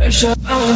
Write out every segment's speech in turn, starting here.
امشب اون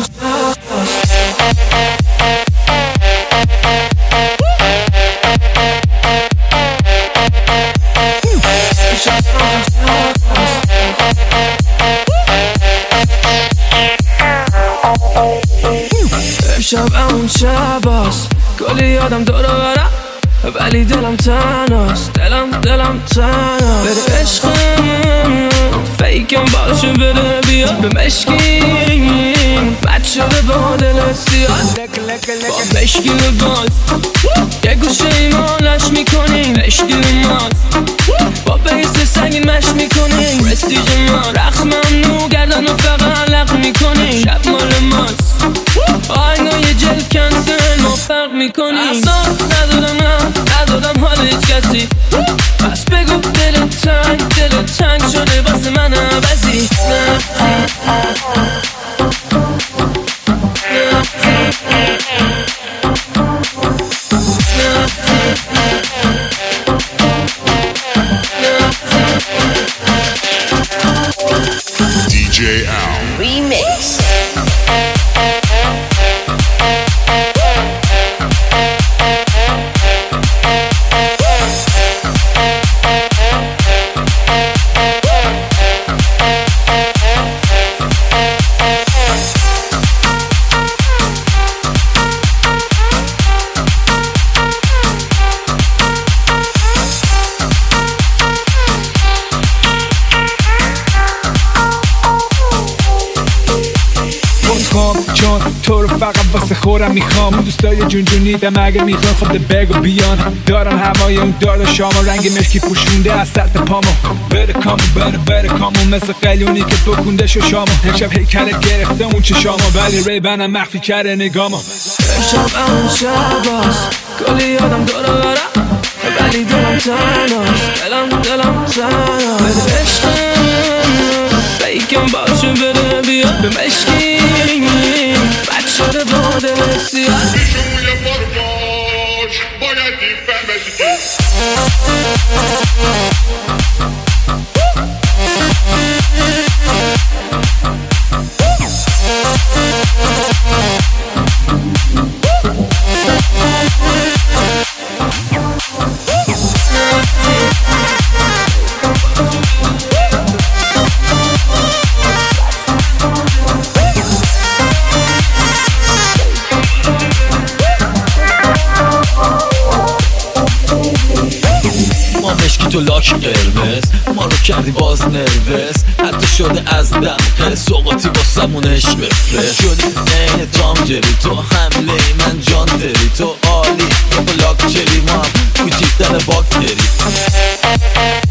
امشب اون شباست کلی یادم دور برم ولی دلم تنهاست دلم تنهاست بده عشقم فیکم باشه بده بیاد به مشکیم بد شده با دل سیاد با مشکی لباس یه گوشه ایمانش میکنیم عشقی ماست با بیس سنگین مش میکنیم پرستیژ ما رخ ممنوع گردن و فقط لق میکنیم شب مال ماست آینای جلد کنسل ما فرق میکنیم اصلا ندادم حال هیچ کسی پس بگو دل تنگ شده واسه من عوضی DJ Al Remix. چون تو رو فقط واسه خورم میخوام دوستای جونیدم اگه میخوان خود بگو بیان دارم هوای اون دار شامو رنگ مشکی پوشونده از سطح پامو بره کامو مثل قلیونی که بکنده شو شامو امشب هیکلت گرفته اون چشامو ولی ریبنم مخفی کرده نگامو امشب اون شباست کلی یادم دور برم ولی دلم تنهاست دلم تنهاست بده عشقم فیکم باشه بده بیاد به مشکی بد شده با دل سیاد بیشون پرباش باید دیفهمشی مشکی تو لاک قرمز ما رو کردی باز نروس حتی شده از دم سوقاتی باسمون عشق بفرست شدی این تام جری تو حمله من جان داری تو عالی یا بلاک چری ما هم کوچیکتر باکتری